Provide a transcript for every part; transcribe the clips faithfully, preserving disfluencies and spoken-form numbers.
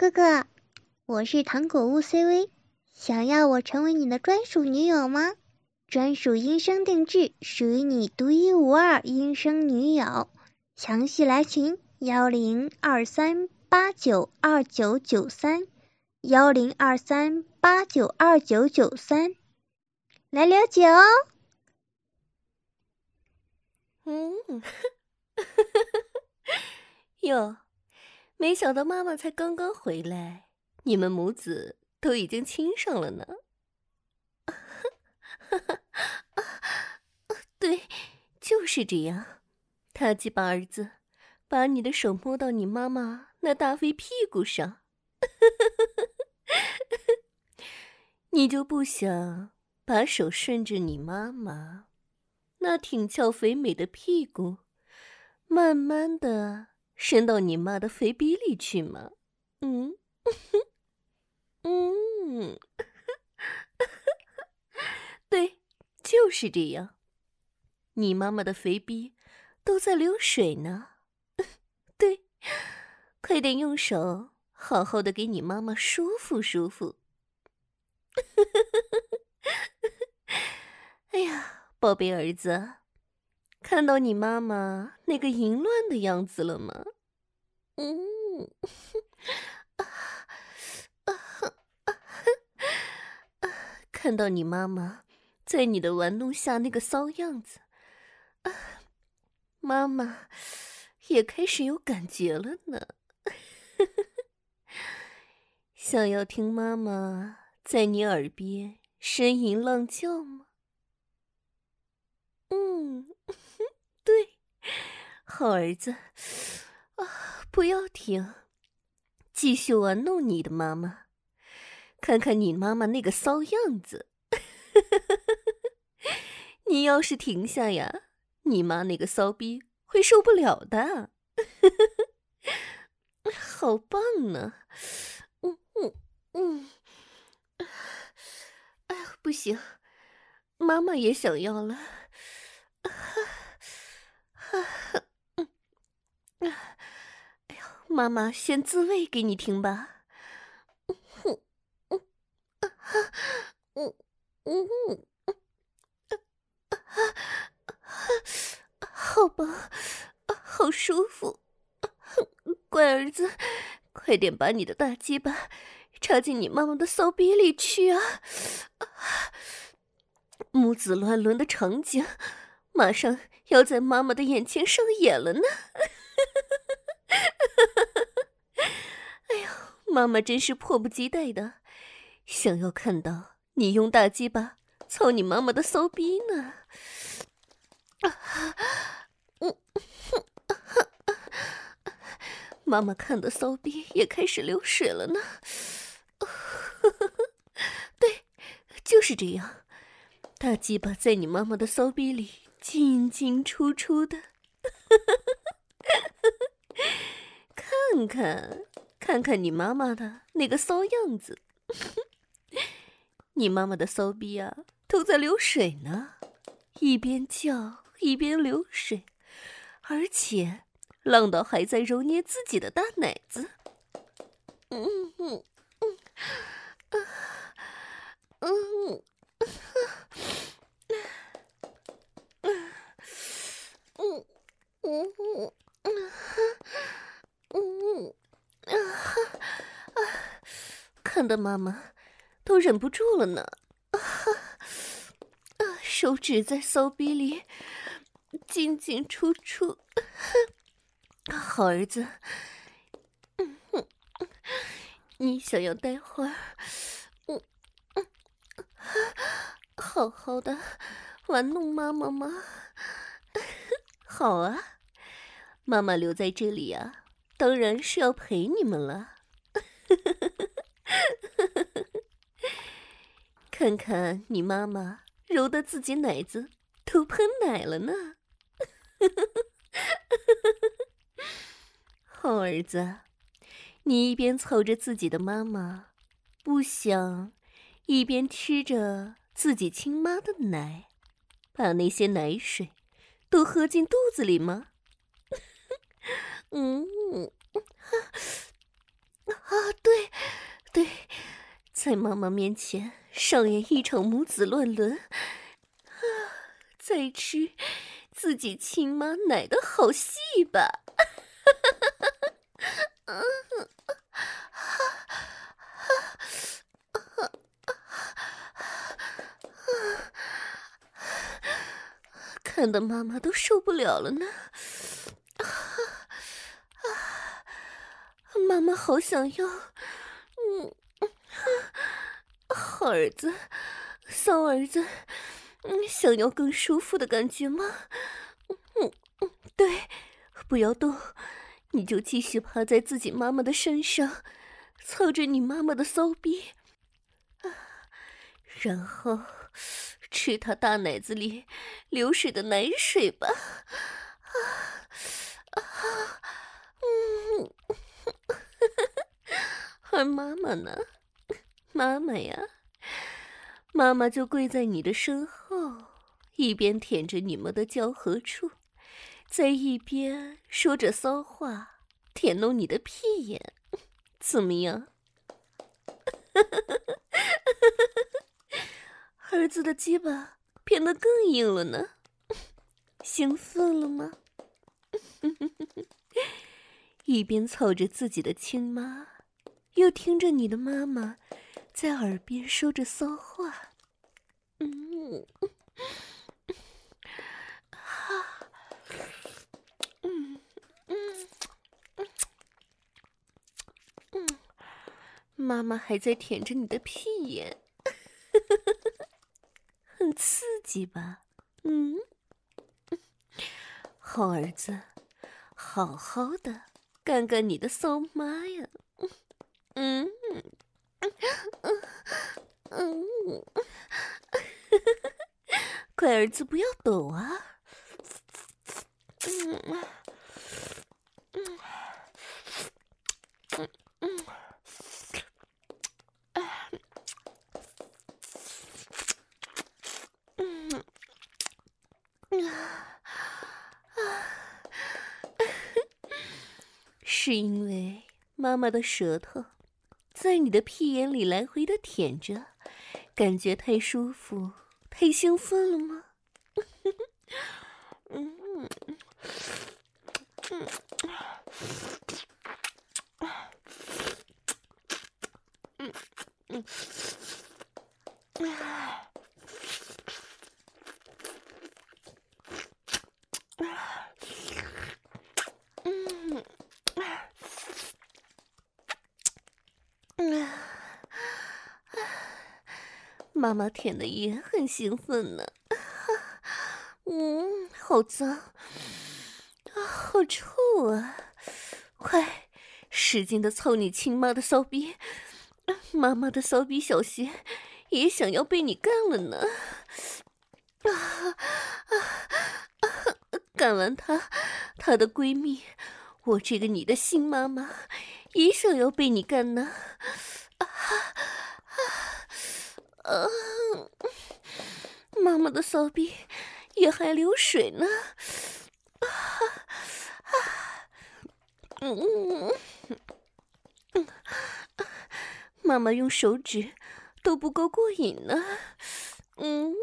哥哥，我是糖果屋 C V， 想要我成为你的专属女友吗？专属音声定制，属于你独一无二音声女友。详细来群幺零二三八九二九九三幺零二三八九二九九三来了解哦。 嗯，哟，没想到妈妈才刚刚回来，你们母子都已经亲上了呢。对，就是这样。大鸡巴儿子，把你的手摸到你妈妈那大肥屁股上，你就不想把手顺着你妈妈那挺翘肥美的屁股，慢慢的伸到你妈的肥逼里去吗？嗯，嗯，对，就是这样。你妈妈的肥逼都在流水呢。对，快点用手好好的给你妈妈舒服舒服。哎呀，宝贝儿子，看到你妈妈那个淫乱的样子了吗？嗯，看到你妈妈在你的玩弄下那个骚样子，啊，妈妈也开始有感觉了呢。想要听妈妈在你耳边呻吟浪叫吗？嗯，对，好儿子，啊，不要停，继续玩弄你的妈妈，看看你妈妈那个骚样子。你要是停下呀，你妈那个骚逼会受不了的。好棒呢！嗯嗯嗯，哎呀，不行，妈妈也想要了。哎呀，妈妈先自慰给你听吧。嗯嗯嗯嗯嗯，好棒，好舒服。乖儿子，快点把你的大鸡巴插进你妈妈的骚逼里去啊！母子乱伦的场景，马上要在妈妈的眼前上演了呢。哎呦，妈妈真是迫不及待的，想要看到你用大鸡巴操你妈妈的骚逼呢。嗯，妈妈看的骚逼也开始流水了呢。对，就是这样，大鸡巴在你妈妈的骚逼里进进出出的。看看，看看你妈妈的那个骚样子，你妈妈的骚逼啊，都在流水呢，一边叫一边流水，而且浪到还在揉捏自己的大奶子。嗯嗯嗯嗯嗯嗯嗯嗯嗯嗯，看得妈妈都忍不住了呢。啊，手指在骚逼里进进出出。好儿子，你想要待会儿，嗯嗯，好好的玩弄妈妈吗？好啊，妈妈留在这里啊，当然是要陪你们了。看看你妈妈揉得自己奶子都喷奶了呢。好儿子，你一边操着自己的妈妈，不想一边吃着自己亲妈的奶，把那些奶水都喝进肚子里吗？嗯，啊，对， 在妈妈面前上演一场母子乱伦，啊，再吃自己亲妈奶的好戏吧。看得妈妈都受不了了呢。妈妈好想要，嗯，好儿子，骚儿子，嗯，想要更舒服的感觉吗？嗯嗯，对，不要动，你就继续趴在自己妈妈的身上，操着你妈妈的骚逼，啊，然后吃她大奶子里流水的奶水吧。啊啊，嗯。而妈妈呢？妈妈呀，妈妈就跪在你的身后，一边舔着你们的交合处，在一边说着骚话，舔弄你的屁眼，怎么样？儿子的鸡巴变得更硬了呢，兴奋了吗？一边操着自己的亲妈，又听着你的妈妈在耳边说着骚话。嗯，哈，嗯嗯嗯嗯，妈妈还在舔着你的屁眼，很刺激吧？嗯，好儿子，好好的干干你的骚妈呀！嗯嗯嗯嗯，乖儿子不要抖啊！嗯嗯嗯嗯嗯嗯啊！是因为妈妈的舌头在你的屁眼里来回的舔着，感觉太舒服、太兴奋了吗？嗯嗯嗯嗯嗯嗯嗯，妈妈舔的也很兴奋呢。嗯，好脏啊，好臭啊！快，使劲的操你亲妈的骚逼，妈妈的骚逼小穴也想要被你干了呢。啊啊啊！干完她，她的闺蜜，我这个你的新妈妈也想要被你干呢。啊啊啊！妈妈的骚逼也还流水呢。啊啊！嗯嗯，妈妈用手指都不够过瘾呢。嗯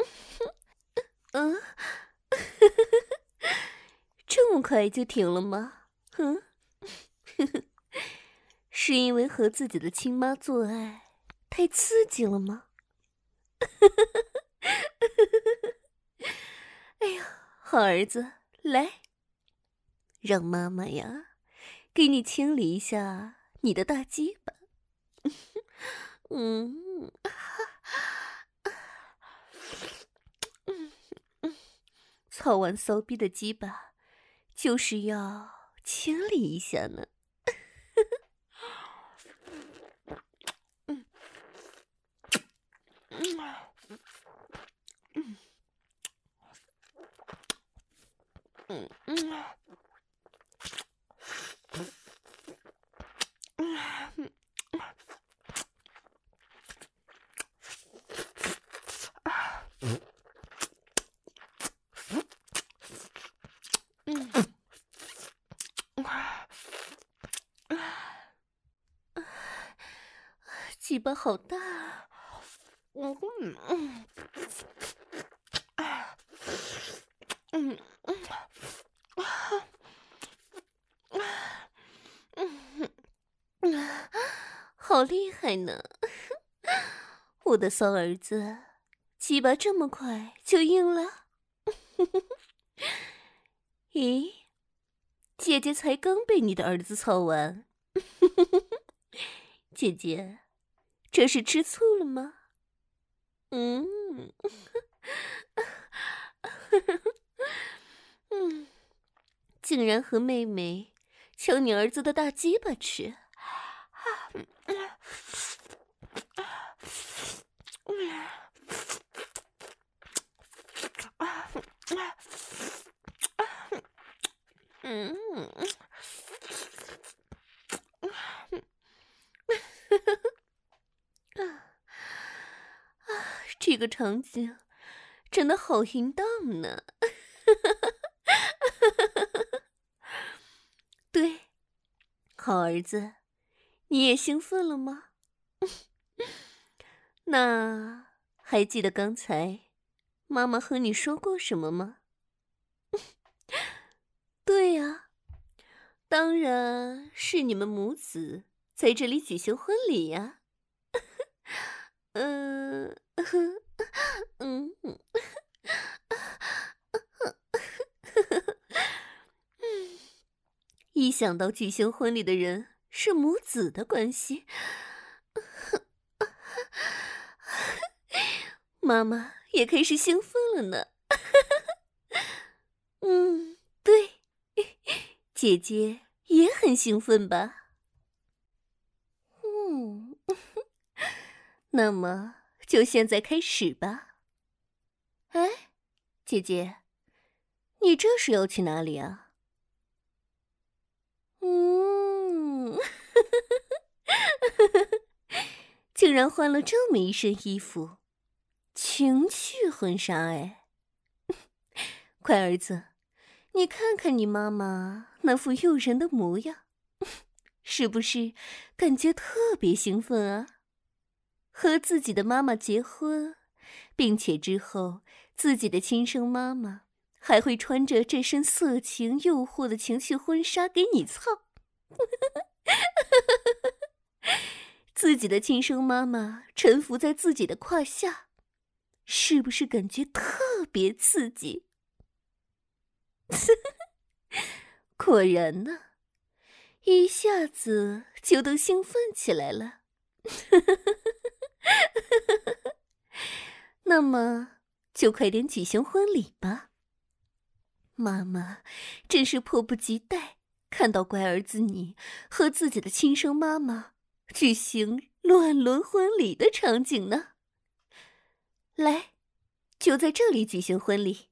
嗯，这么快就停了吗？嗯，是因为和自己的亲妈做爱太刺激了吗？哎呀，好儿子，来，让妈妈呀，给你清理一下你的大鸡巴。嗯，嗯嗯，操完骚逼的鸡巴，就是要清理一下呢。嗯嗯嗯嗯嗯。 鸡巴好大啊！嗯嗯嗯嗯嗯，好厉害呢！我的骚儿子，鸡巴这么快就硬了？咦，姐姐才刚被你的儿子操完。姐姐，这是吃醋了吗？嗯，嗯，竟然和妹妹抢你儿子的大鸡巴吃。嗯，这个场景真的好淫荡呢。对，好儿子，你也兴奋了吗？那还记得刚才妈妈和你说过什么吗？对呀，当然是你们母子在这里举行婚礼呀。嗯嗯嗯，一想到举行婚礼的人是母子的关系，妈妈也开始兴奋了呢。嗯，对，姐姐也很兴奋吧？嗯，那么就现在开始吧。哎，姐姐，你这是要去哪里啊？嗯，竟然换了这么一身衣服，情趣婚纱哎！乖儿子，你看看你妈妈那副诱人的模样，是不是感觉特别兴奋啊？和自己的妈妈结婚，并且之后自己的亲生妈妈还会穿着这身色情诱惑的情趣婚纱给你操。自己的亲生妈妈臣服在自己的胯下，是不是感觉特别刺激？果然呢，一下子就都兴奋起来了。那么就快点举行婚礼吧。妈妈真是迫不及待看到乖儿子你和自己的亲生妈妈举行乱伦婚礼的场景呢。来，就在这里举行婚礼。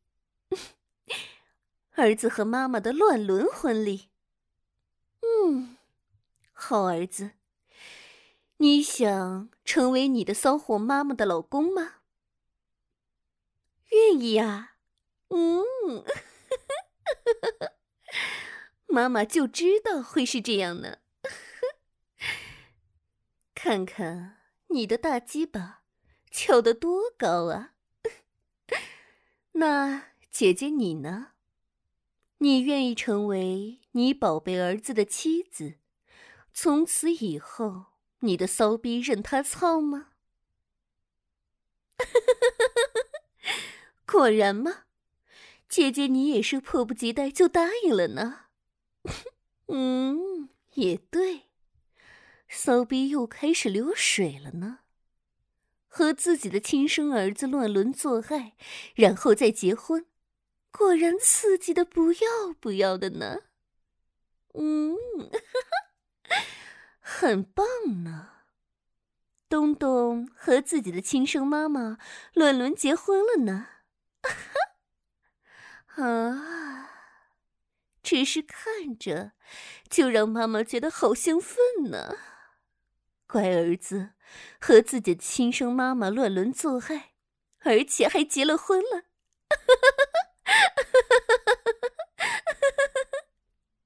儿子和妈妈的乱伦婚礼。嗯，好儿子，你想成为你的骚货妈妈的老公吗？愿意啊。嗯，妈妈就知道会是这样呢。看看你的大鸡巴翘得多高啊！那姐姐你呢？你愿意成为你宝贝儿子的妻子，从此以后你的骚逼任他操吗？果然吗？姐姐你也是迫不及待就答应了呢。嗯，也对，骚逼又开始流水了呢。和自己的亲生儿子乱伦做爱，然后再结婚，果然刺激的不要不要的呢。嗯，很棒呢。东东和自己的亲生妈妈乱伦结婚了呢。啊，只是看着就让妈妈觉得好兴奋呢。乖儿子和自己的亲生妈妈乱伦做爱，而且还结了婚了。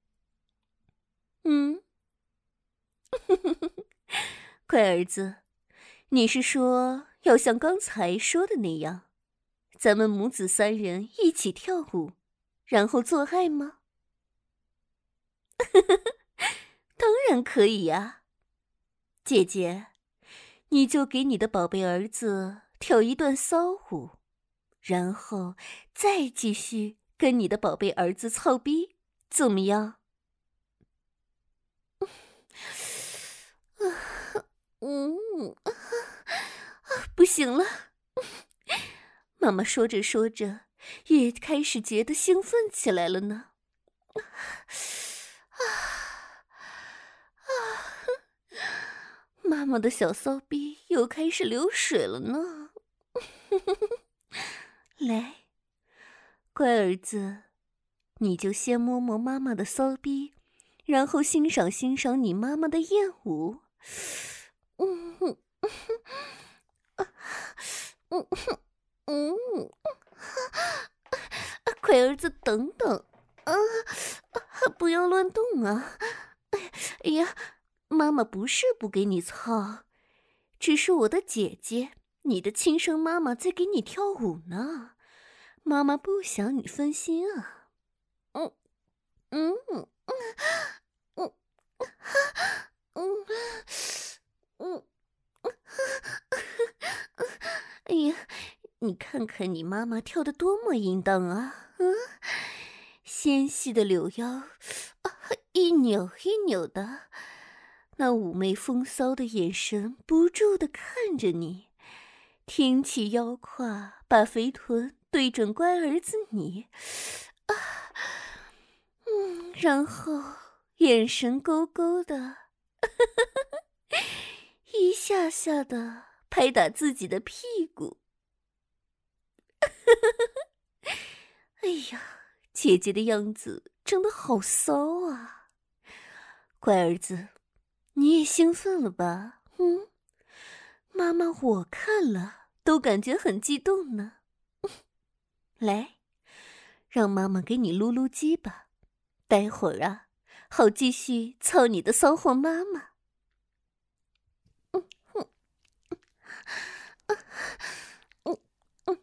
嗯，乖儿子， 你是说要像刚才说的那样，咱们母子三人一起跳舞，然后做爱吗？当然可以呀，姐姐，你就给你的宝贝儿子跳一段骚舞，然后再继续跟你的宝贝儿子操逼，怎么样？嗯，不行了，妈妈说着说着，也开始觉得兴奋起来了呢。妈妈的小骚逼又开始流水了呢。来，乖儿子，你就先摸摸妈妈的骚逼，然后欣赏欣赏你妈妈的艳舞。嗯嗯嗯嗯，乖儿子，等等，啊，不要乱动啊！哎呀，妈妈不是不给你操，只是我的姐姐，你的亲生妈妈在给你跳舞呢，妈妈不想你分心啊。嗯嗯嗯嗯嗯嗯，哎呀，你看看你妈妈跳得多么淫荡啊！嗯，纤细的柳腰，啊，一扭一扭的，那妩媚风骚的眼神不住地看着你，挺起腰胯，把肥臀对准乖儿子你，啊，嗯，然后眼神勾勾的，一下下的拍打自己的屁股。哎呀，姐姐的样子真的好骚啊！乖儿子，你也兴奋了吧？嗯，妈妈我看了都感觉很激动呢。来，让妈妈给你撸撸鸡吧，待会儿啊，好继续操你的骚货妈妈。嗯嗯嗯嗯嗯，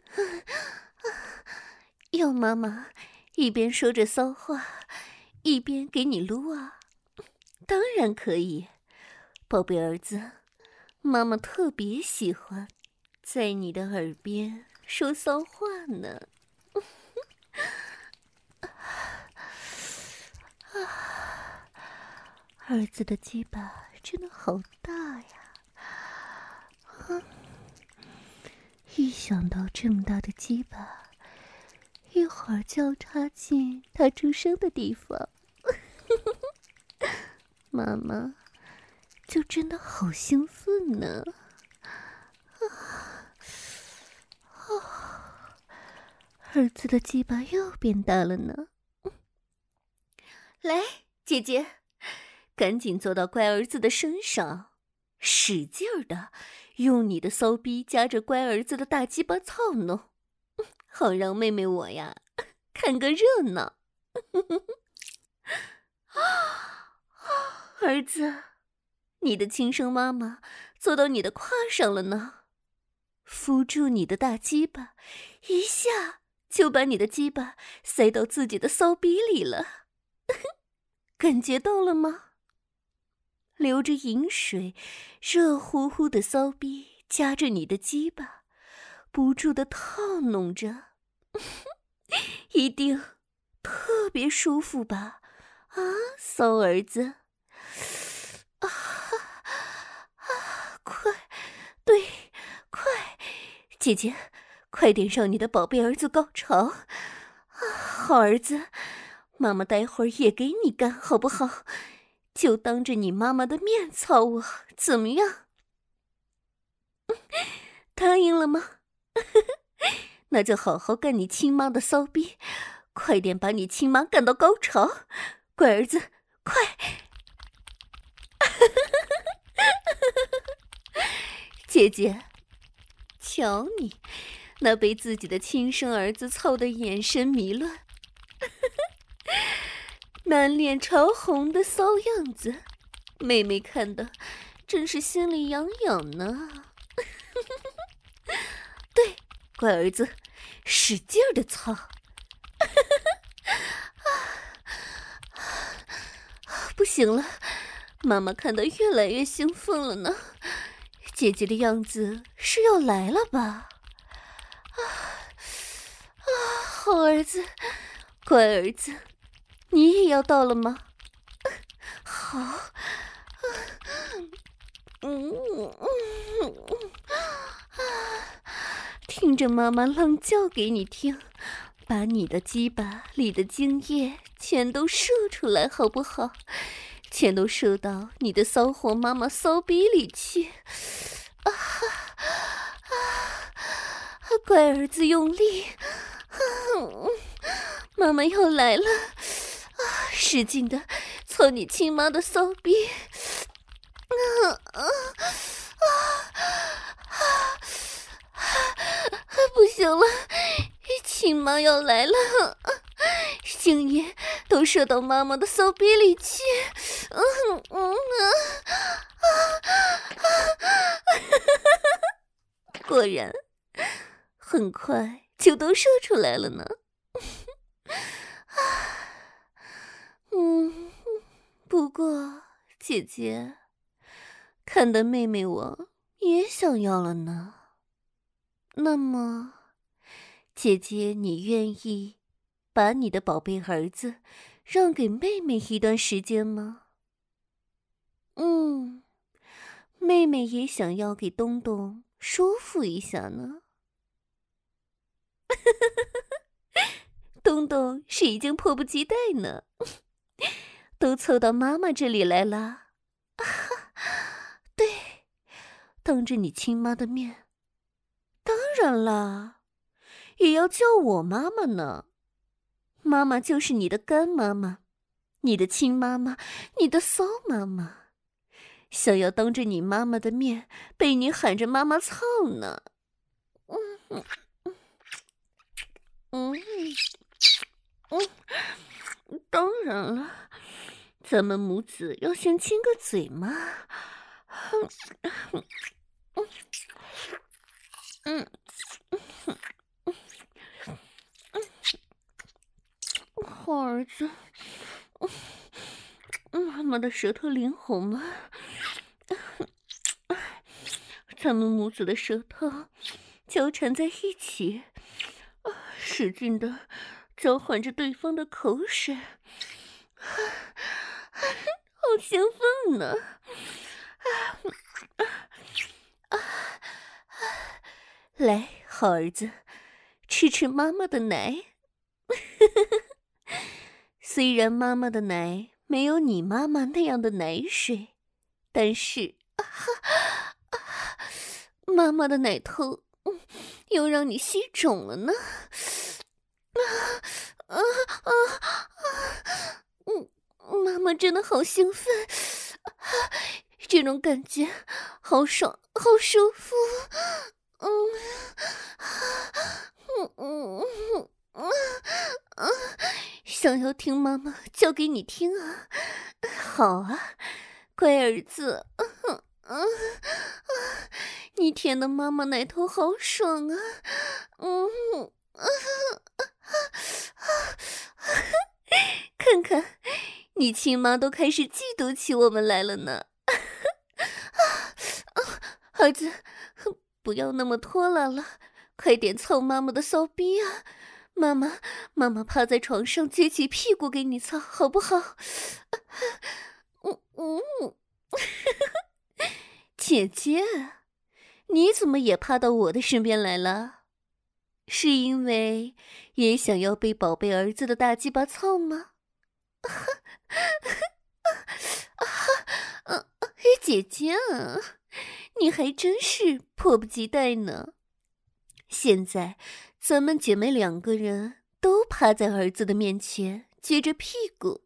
要妈妈一边说着骚话，一边给你撸啊？当然可以，宝贝儿子，妈妈特别喜欢在你的耳边说骚话呢。儿子的鸡巴真的好大呀！啊，一想到这么大的鸡巴，一会儿就要插进他出生的地方，妈妈就真的好兴奋呢。啊，啊，儿子的鸡巴又变大了呢。来，姐姐，赶紧坐到乖儿子的身上，使劲儿的用你的骚逼夹着乖儿子的大鸡巴操弄，好让妹妹我呀看个热闹。儿子，你的亲生妈妈坐到你的胯上了呢，扶住你的大鸡巴，一下就把你的鸡巴塞到自己的骚逼里了。感觉到了吗？流着饮水，热乎乎的骚逼夹着你的鸡巴，不住地套弄着，一定特别舒服吧？啊，骚儿子！啊啊，快，对，快，姐姐，快点让你的宝贝儿子高潮！啊，好儿子。妈妈待会儿也给你干，好不好？就当着你妈妈的面操我，怎么样？答应了吗？那就好好干你亲妈的骚逼，快点把你亲妈干到高潮，乖儿子，快！姐姐，瞧你那被自己的亲生儿子操得眼神迷乱，满脸潮红的骚样子，妹妹看的真是心里痒痒呢。 对，乖儿子，使劲儿的操。不行了，妈妈看到越来越兴奋了呢。姐姐的样子是要来了吧？啊啊，好儿子，乖儿子，你也要到了吗？好，嗯嗯啊，听着妈妈浪叫给你听，把你的鸡巴里的精液全都射出来好不好？全都射到你的骚货妈妈骚逼里去！啊啊！乖儿子用力，啊、妈妈要来了！啊，使劲的操你亲妈的骚逼！啊啊啊啊！不行了，亲妈要来了！精液都射到妈妈的骚逼里去！嗯嗯啊啊啊！果然，很快就都射出来了呢。嗯，不过姐姐看得妹妹我也想要了呢。那么，姐姐你愿意把你的宝贝儿子让给妹妹一段时间吗？嗯，妹妹也想要给东东舒服一下呢。东东是已经迫不及待呢，都凑到妈妈这里来了。啊，对，当着你亲妈的面，当然啦，也要叫我妈妈呢。妈妈就是你的干妈妈，你的亲妈妈，你的骚妈妈，想要当着你妈妈的面被你喊着妈妈操呢。嗯嗯嗯嗯，当然了，咱们母子要先亲个嘴嘛。嗯嗯好儿子，妈妈的舌头灵活吗？咱们母子的舌头交缠在一起，使劲的交换着对方的口水，好兴奋呢！来，好儿子，吃吃妈妈的奶。虽然妈妈的奶没有你妈妈那样的奶水，但是、啊啊、妈妈的奶头、嗯、又让你吸肿了呢。啊啊啊啊！嗯，妈妈真的好兴奋，啊、这种感觉好爽，好舒服。嗯，嗯嗯嗯嗯嗯，想要听妈妈叫给你听啊？好啊，乖儿子。嗯嗯啊，你舔的妈妈奶头好爽啊！嗯啊啊啊！看看，你亲妈都开始嫉妒起我们来了呢。儿子，不要那么拖拉了，快点操妈妈的骚逼啊！妈妈，妈妈趴在床上撅起屁股给你操，好不好？嗯嗯，姐姐，你怎么也趴到我的身边来了？是因为也想要被宝贝儿子的大鸡巴操吗？啊，姐姐啊，你还真是迫不及待呢。现在咱们姐妹两个人都趴在儿子的面前撅着屁股。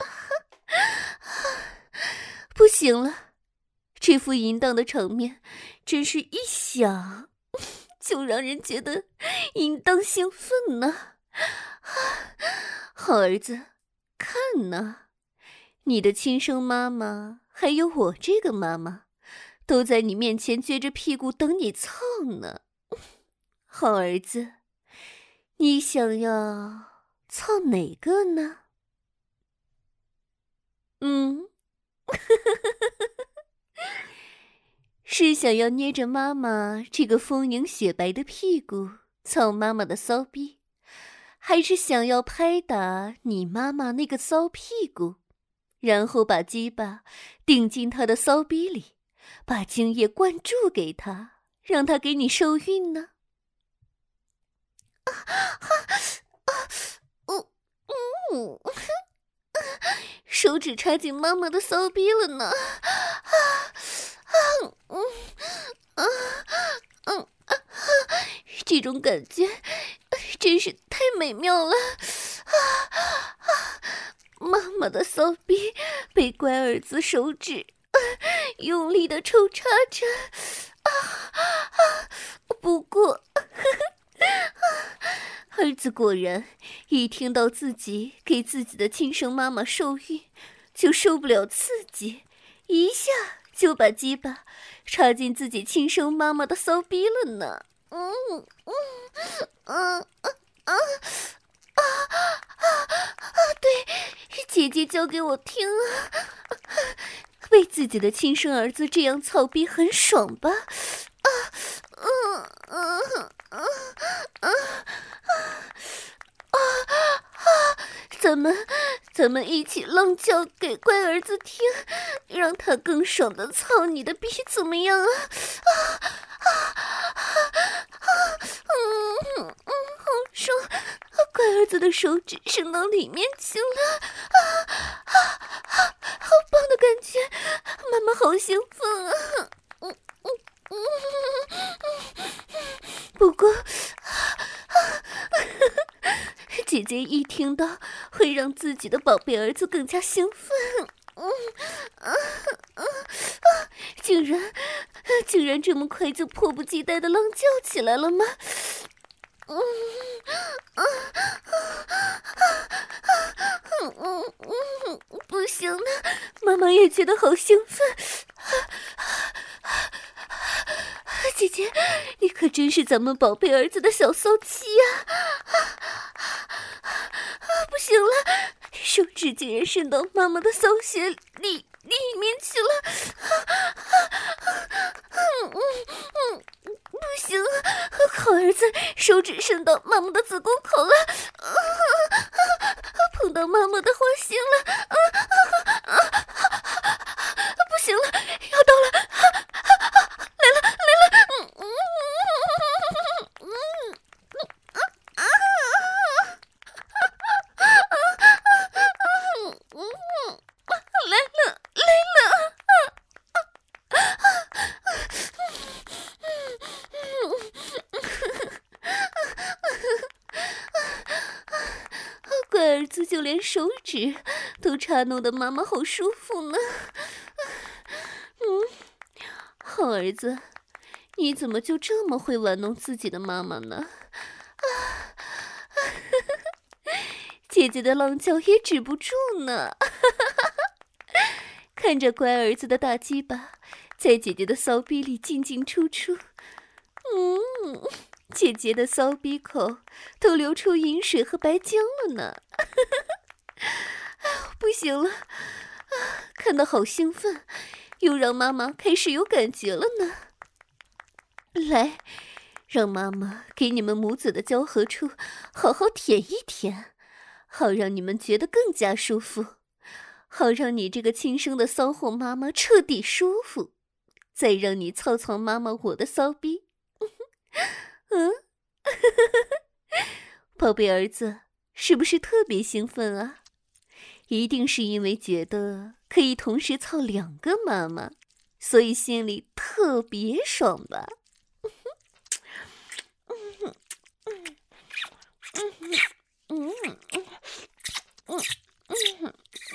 不行了，这副淫荡的场面真是一想就让人觉得淫荡兴奋呢。好儿子，看呢，你的亲生妈妈还有我这个妈妈都在你面前撅着屁股等你操呢。好儿子，你想要操哪个呢？嗯，是想要捏着妈妈这个丰盈雪白的屁股操妈妈的骚逼，还是想要拍打你妈妈那个骚屁股，然后把鸡巴顶进她的骚逼里，把精液灌注给她，让她给你受孕呢？啊啊啊！嗯嗯，手指插进妈妈的骚逼了呢！啊啊嗯啊嗯啊！这种感觉真是太美妙了！啊啊！妈妈的骚逼被乖儿子手指啊用力的抽插着，啊啊！不过。儿子果然一听到自己给自己的亲生妈妈受孕，就受不了刺激，一下就把鸡巴插进自己亲生妈妈的骚逼了呢。嗯嗯嗯嗯啊啊啊！对，姐姐教给我听啊，被自己的亲生儿子这样操逼很爽吧？啊嗯嗯嗯嗯。啊啊！咱们咱们一起浪叫给乖儿子听，让他更爽的操你的逼，怎么样啊？啊啊啊！嗯嗯，好爽！乖儿子的手指伸到里面去了，啊啊啊！好棒的感觉，妈妈好兴奋啊！嗯嗯嗯嗯，不过。姐姐一听到会让自己的宝贝儿子更加兴奋，嗯啊啊啊！竟然竟然这么快就迫不及待的浪叫起来了吗？嗯啊啊啊啊！嗯嗯，不行了，妈妈也觉得好兴奋。姐姐，你可真是咱们宝贝儿子的小骚妻呀！啊啊！不行了，手指竟然伸到妈妈的骚穴里里面去了！嗯嗯嗯，不行了，好儿子，手指伸到妈妈的子宫口了，啊啊、碰到妈妈的花心了！啊啊啊、不行了，要到了！啊啊、来了来了！嗯嗯嗯嗯啊啊！来了来了！乖儿子就连手指都插弄得妈妈好舒服呢。嗯，好儿子，你怎么就这么会玩弄自己的妈妈呢？啊！姐姐的浪叫也止不住呢。看着乖儿子的大鸡巴在姐姐的骚逼里进进出出，嗯，姐姐的骚逼口都流出银水和白浆了呢。不行了，啊，看得好兴奋，又让妈妈开始有感觉了呢。来，让妈妈给你们母子的交合处好好舔一舔，好让你们觉得更加舒服，好让你这个亲生的骚货妈妈彻底舒服，再让你操操妈妈我的骚逼。嗯，宝贝儿子，是不是特别兴奋啊？一定是因为觉得可以同时操两个妈妈，所以心里特别爽吧？嗯嗯嗯嗯嗯嗯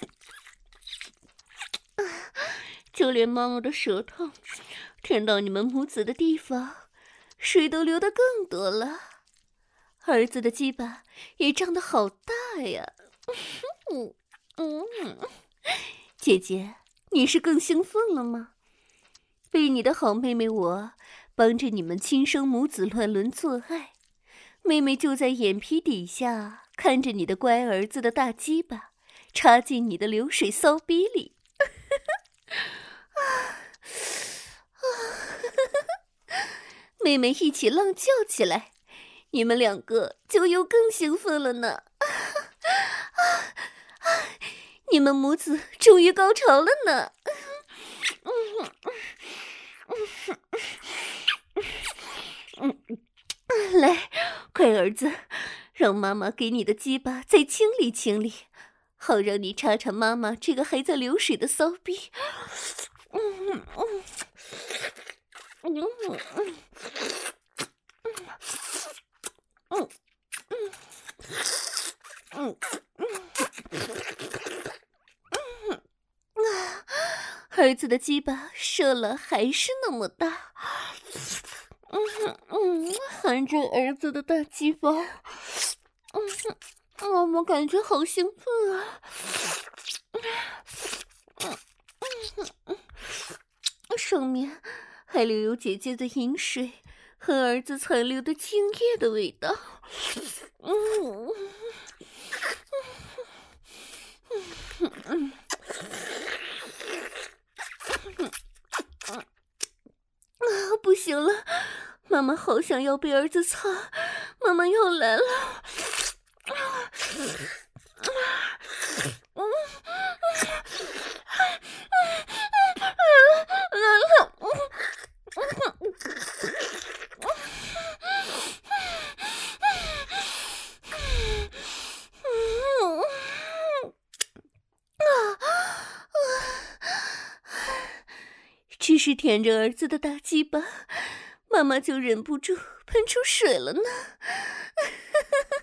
嗯，就连妈妈的舌头舔到你们母子的地方，水都流得更多了。儿子的鸡巴也张得好大呀！嗯嗯，姐姐，你是更兴奋了吗？ 被你的好妹妹我帮着你们亲生母子乱伦做爱，妹妹就在眼皮底下看着你的乖儿子的大鸡巴插进你的流水骚逼里。妹妹一起浪叫起来，你们两个就又更兴奋了呢。你们母子终于高潮了呢。来，乖儿子，让妈妈给你的鸡巴再清理清理，好让你插插妈妈这个还在流水的骚逼。嗯嗯嗯嗯嗯嗯嗯，儿子的鸡巴射了还是那么大。嗯嗯，含着儿子的大鸡巴，嗯，妈妈感觉好兴奋啊！嗯嗯嗯，上面还留有姐姐的饮水和儿子残留的精液的味道。嗯嗯嗯啊，不行了，妈妈好想要被儿子擦，妈妈要来了。只是舔着儿子的大鸡巴，妈妈就忍不住喷出水了呢。